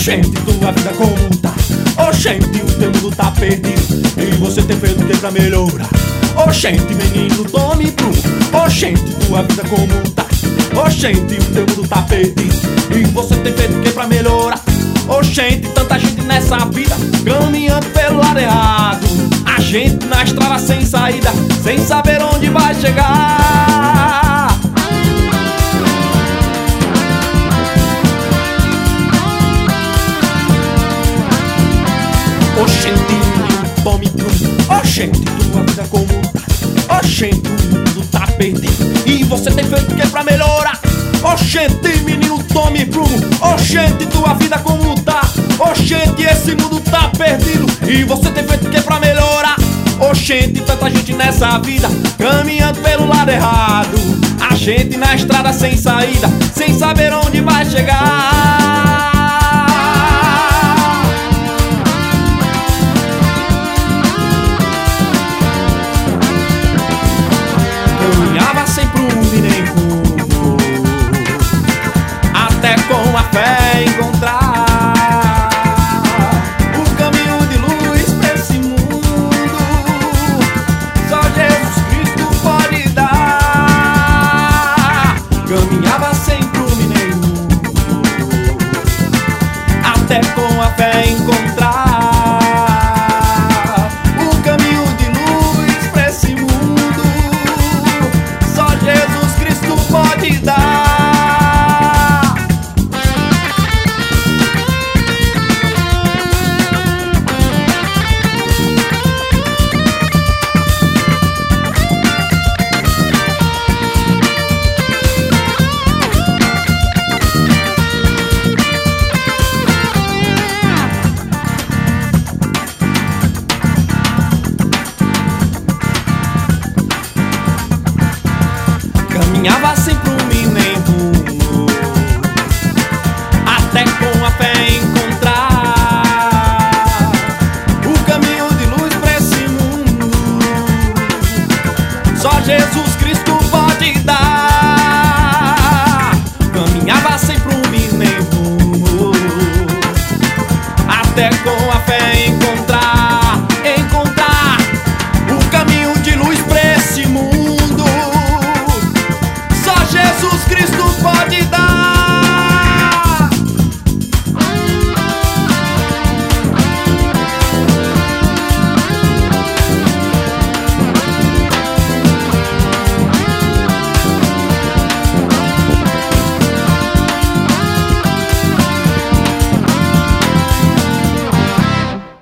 Oxente, tua vida como tá? Oxente, o teu mundo tá perdido e você tem feito o que pra melhorar? Oxente, menino, tome prumo. Oxente, tua vida como tá? Oxente, o teu mundo tá perdido e você tem feito o que pra melhorar? Oxente, tanta gente nessa vida caminhando pelo lado errado, a gente na estrada sem saída, sem saber onde vai chegar. Oxente, menino, tome prumo. Oxente, tua vida como tá? Oxente, o mundo tá perdido e você tem feito o que pra melhorar? Oxente, menino, tome prumo. Oxente, tua vida como tá? Oxente, esse mundo tá perdido e você tem feito o que pra melhorar? Oxente, tanta gente nessa vida caminhando pelo lado errado, a gente na estrada sem saída, sem saber onde vai chegar. Caminhava sem prumo e nem rumo, até com a fé encontrar o caminho de luz pra esse mundo. Só Jesus Cristo pode dar. Caminhava sem prumo e nem rumo, até com a fé encontrar o caminho de luz pra esse mundo. Só Jesus Cristo pode dar. Caminhava sem prumo e nem rumo, até com a fé encontrar o caminho de luz pra esse mundo. Só Jesus Cristo